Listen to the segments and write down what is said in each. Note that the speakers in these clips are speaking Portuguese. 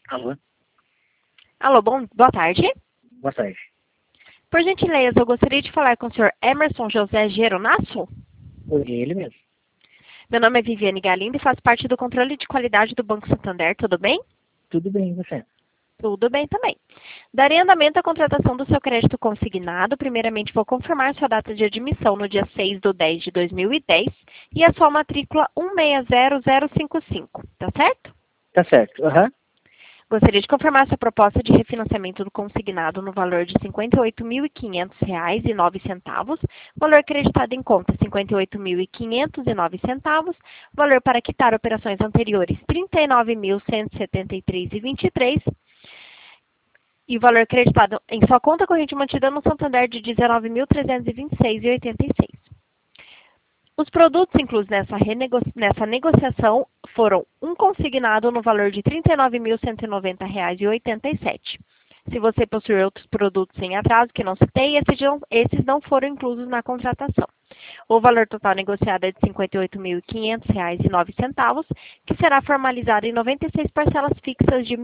Alô? Alô, boa tarde. Boa tarde. Por gentileza, eu gostaria de falar com o senhor Emerson José Geronasso. Ele mesmo. Meu nome é Viviane Galindo e faço parte do controle de qualidade do Banco Santander, tudo bem? Tudo bem, e você? Tudo bem também. Darei andamento à contratação do seu crédito consignado. Primeiramente, vou confirmar sua data de admissão no dia 6/10/2010 e a sua matrícula 160055, tá certo? Tá certo. Aham. Gostaria de confirmar sua proposta de refinanciamento do consignado no valor de R$ 58.500,09, valor acreditado em conta R$ 58.509, valor para quitar operações anteriores R$ 39.173,23 e valor acreditado em sua conta corrente mantida no Santander de R$ 19.326,86. Os produtos inclusos nessa negociação foram um consignado no valor de R$ 39.190,87. Se você possuir outros produtos em atraso que não citei, esses não foram inclusos na contratação. O valor total negociado é de R$ 58.500,09, que será formalizado em 96 parcelas fixas de R$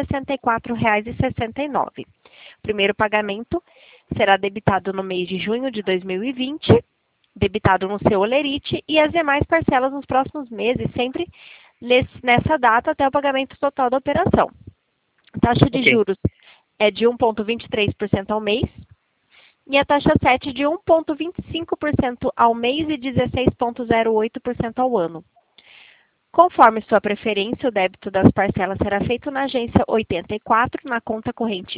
1.064,69. O primeiro pagamento será debitado no mês de junho de 2020, debitado no seu Olerite, e as demais parcelas nos próximos meses, sempre nessa data até o pagamento total da operação. A taxa de juros é de 1,23% ao mês e a taxa 7 de 1,25% ao mês e 16,08% ao ano. Conforme sua preferência, o débito das parcelas será feito na agência 84, na conta corrente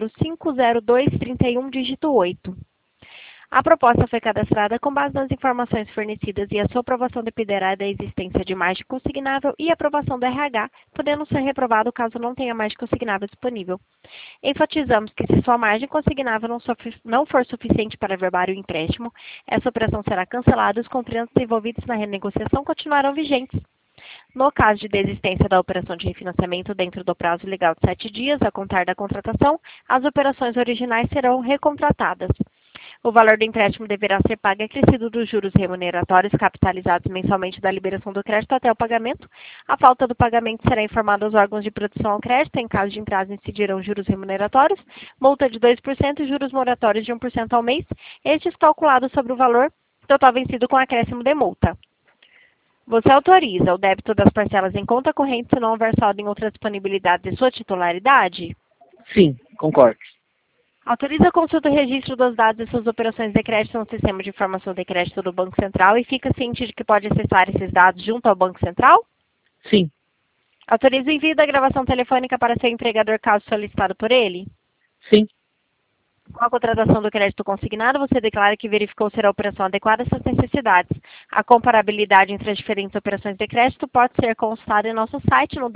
1050231, dígito 8. A proposta foi cadastrada com base nas informações fornecidas e a sua aprovação dependerá da existência de margem consignável e aprovação do RH, podendo ser reprovado caso não tenha margem consignável disponível. Enfatizamos que se sua margem consignável não for suficiente para averbar o empréstimo, essa operação será cancelada e os contratos envolvidos na renegociação continuarão vigentes. No caso de desistência da operação de refinanciamento dentro do prazo legal de 7 dias a contar da contratação, as operações originais serão recontratadas. O valor do empréstimo deverá ser pago acrescido dos juros remuneratórios capitalizados mensalmente da liberação do crédito até o pagamento. A falta do pagamento será informada aos órgãos de produção ao crédito. Em caso de prazo, incidirão juros remuneratórios, multa de 2% e juros moratórios de 1% ao mês, estes calculados sobre o valor total vencido com acréscimo de multa. Você autoriza o débito das parcelas em conta corrente se não houver saldo em outra disponibilidade de sua titularidade? Sim, concordo. Autoriza a consulta e registro dos dados de suas operações de crédito no sistema de informação de crédito do Banco Central e fica ciente de que pode acessar esses dados junto ao Banco Central? Sim. Autoriza o envio da gravação telefônica para seu empregador caso solicitado por ele? Sim. Com a contratação do crédito consignado, você declara que verificou ser a operação adequada às suas necessidades. A comparabilidade entre as diferentes operações de crédito pode ser consultada em nosso site no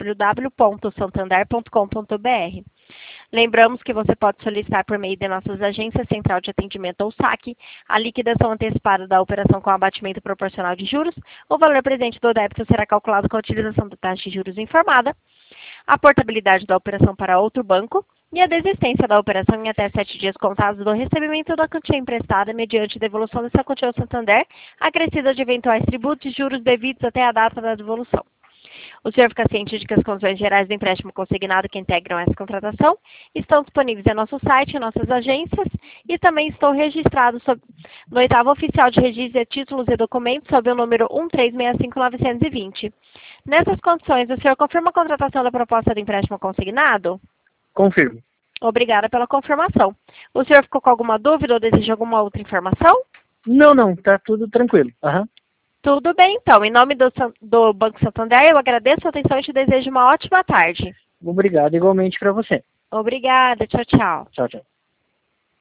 www.santander.com.br. Lembramos que você pode solicitar por meio de nossas agências Central de Atendimento ou SAC a liquidação antecipada da operação com abatimento proporcional de juros. O valor presente do débito será calculado com a utilização da taxa de juros informada, a portabilidade da operação para outro banco e a desistência da operação em até 7 dias contados do recebimento da quantia emprestada mediante devolução dessa quantia ao Santander, acrescida de eventuais tributos e juros devidos até a data da devolução. O senhor fica ciente de que as condições gerais do empréstimo consignado que integram essa contratação estão disponíveis em nosso site, em nossas agências, e também estão registrados no 8º Oficial de Registro de Títulos e Documentos, sob o número 1365920. Nessas condições, o senhor confirma a contratação da proposta de empréstimo consignado? Confirmo. Obrigada pela confirmação. O senhor ficou com alguma dúvida ou deseja alguma outra informação? Não, tá tudo tranquilo. Aham. Tudo bem, então. Em nome do Banco Santander, eu agradeço a atenção e te desejo uma ótima tarde. Obrigado igualmente para você. Obrigada. Tchau, tchau. Tchau, tchau.